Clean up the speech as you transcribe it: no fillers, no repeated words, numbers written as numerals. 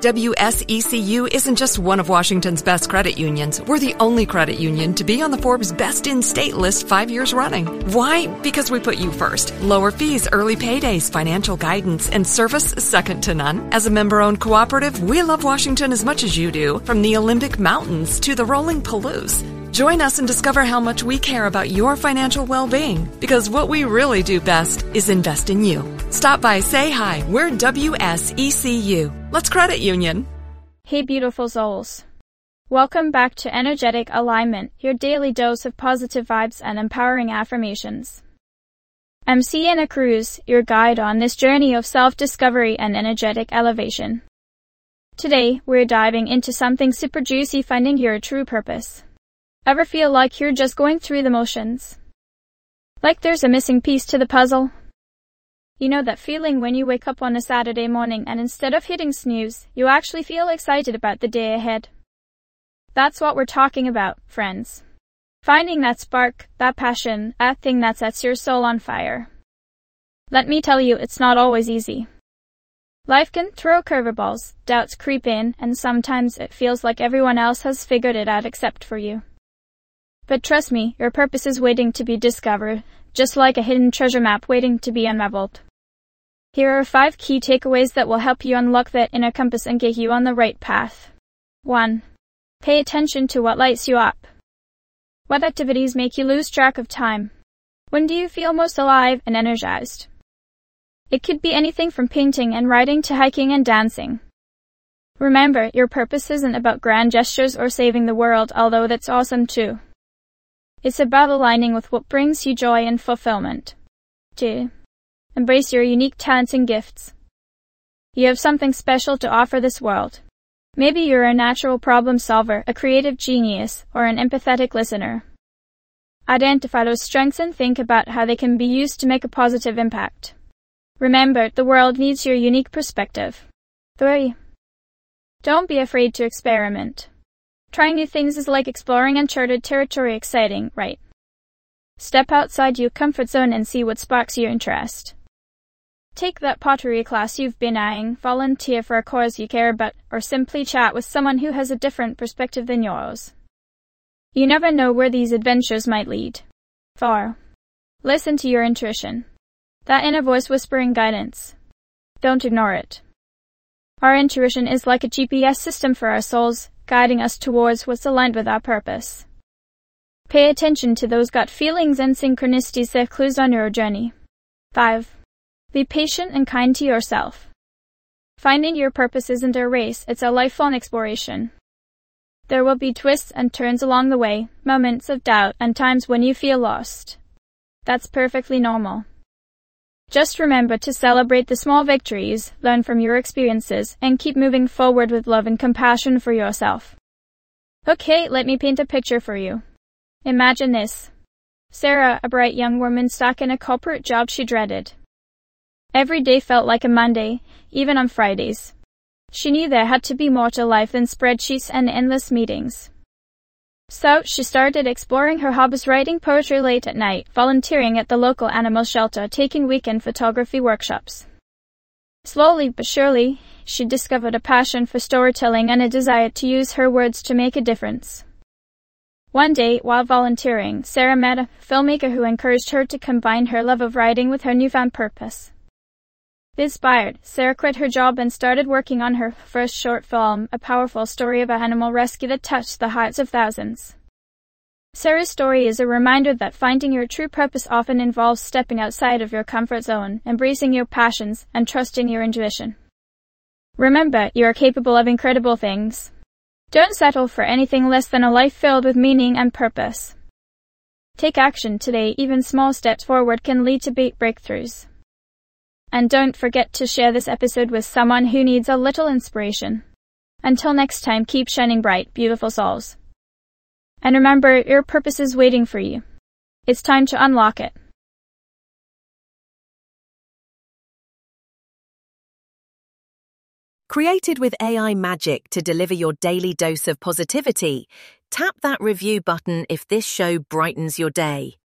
WSECU isn't just one of Washington's best credit unions. We're the only credit union to be on the Forbes Best in State list 5 years running. Why? Because we put you first. Lower fees, early paydays, financial guidance, and service second to none. As a member-owned cooperative, we love Washington as much as you do, from the Olympic Mountains to the rolling Palouse. Join us and discover how much we care about your financial well-being, because what we really do best is invest in you. Stop by, say hi. We're WSECU. Let's credit union. Hey beautiful souls. Welcome back to Energetic Alignment, your daily dose of positive vibes and empowering affirmations. I'm Sienna Cruz, your guide on this journey of self-discovery and energetic elevation. Today, we're diving into something super juicy: finding your true purpose. Ever feel like you're just going through the motions? Like there's a missing piece to the puzzle? You know that feeling when you wake up on a Saturday morning and instead of hitting snooze, you actually feel excited about the day ahead? That's what we're talking about, friends. Finding that spark, that passion, that thing that sets your soul on fire. Let me tell you, it's not always easy. Life can throw curveballs, doubts creep in, and sometimes it feels like everyone else has figured it out except for you. But trust me, your purpose is waiting to be discovered, just like a hidden treasure map waiting to be unraveled. Here are 5 key takeaways that will help you unlock that inner compass and get you on the right path. 1. Pay attention to what lights you up. What activities make you lose track of time? When do you feel most alive and energized? It could be anything from painting and writing to hiking and dancing. Remember, your purpose isn't about grand gestures or saving the world, although that's awesome too. It's about aligning with what brings you joy and fulfillment. 2. Embrace your unique talents and gifts. You have something special to offer this world. Maybe you're a natural problem solver, a creative genius, or an empathetic listener. Identify those strengths and think about how they can be used to make a positive impact. Remember, the world needs your unique perspective. 3. Don't be afraid to experiment. Trying new things is like exploring uncharted territory. Exciting, right? Step outside your comfort zone and see what sparks your interest. Take that pottery class you've been eyeing, volunteer for a cause you care about, or simply chat with someone who has a different perspective than yours. You never know where these adventures might lead. 4. Listen to your intuition. That inner voice whispering guidance. Don't ignore it. Our intuition is like a GPS system for our souls, guiding us towards what's aligned with our purpose. Pay attention to those gut feelings and synchronicities. They're clues on your journey. 5. Be patient and kind to yourself. Finding your purpose isn't a race, it's a lifelong exploration. There will be twists and turns along the way, moments of doubt, and times when you feel lost. That's perfectly normal. Just remember to celebrate the small victories, learn from your experiences, and keep moving forward with love and compassion for yourself. Okay, let me paint a picture for you. Imagine this. Sarah, a bright young woman stuck in a corporate job she dreaded. Every day felt like a Monday, even on Fridays. She knew there had to be more to life than spreadsheets and endless meetings. So, she started exploring her hobbies, writing poetry late at night, volunteering at the local animal shelter, taking weekend photography workshops. Slowly but surely, she discovered a passion for storytelling and a desire to use her words to make a difference. One day, while volunteering, Sarah met a filmmaker who encouraged her to combine her love of writing with her newfound purpose. Inspired, Sarah quit her job and started working on her first short film, a powerful story of animal rescue that touched the hearts of thousands. Sarah's story is a reminder that finding your true purpose often involves stepping outside of your comfort zone, embracing your passions, and trusting your intuition. Remember, you are capable of incredible things. Don't settle for anything less than a life filled with meaning and purpose. Take action today. Even small steps forward can lead to big breakthroughs. And don't forget to share this episode with someone who needs a little inspiration. Until next time, keep shining bright, beautiful souls. And remember, your purpose is waiting for you. It's time to unlock it. Created with AI magic to deliver your daily dose of positivity, tap that review button if this show brightens your day.